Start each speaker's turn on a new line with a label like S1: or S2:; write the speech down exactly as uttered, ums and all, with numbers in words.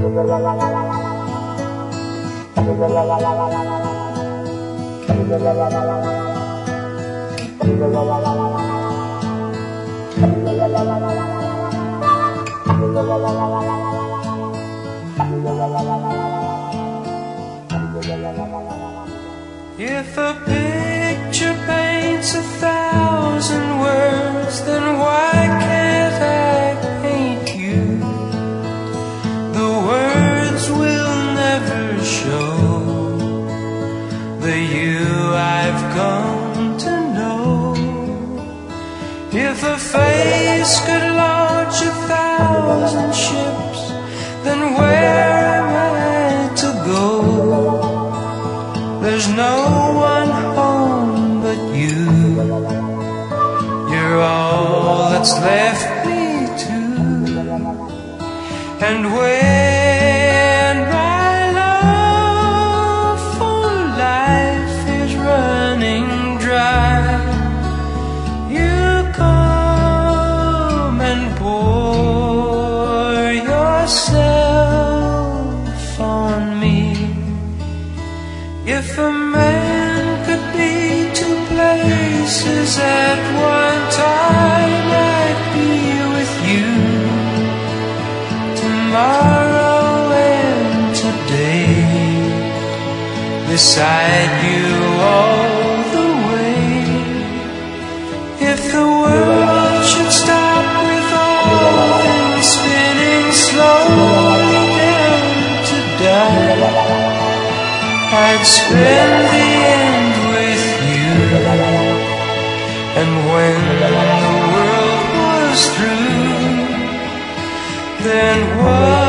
S1: If a picture paints a thousand words, then why can't I paint you? The words will never show the you I've come to know. If a face could launch a thousand ships, then where am I to go? There's no one home but you. You're all that's left me to. And when my love for life is running dry, you come and pour yourself on me. If a man could be two places at one time, I'd be with you tomorrow and today, beside you all the way. If the world should stop with all things spinning slowly down to die, I'd spend the end with you. And when the world was through, then what?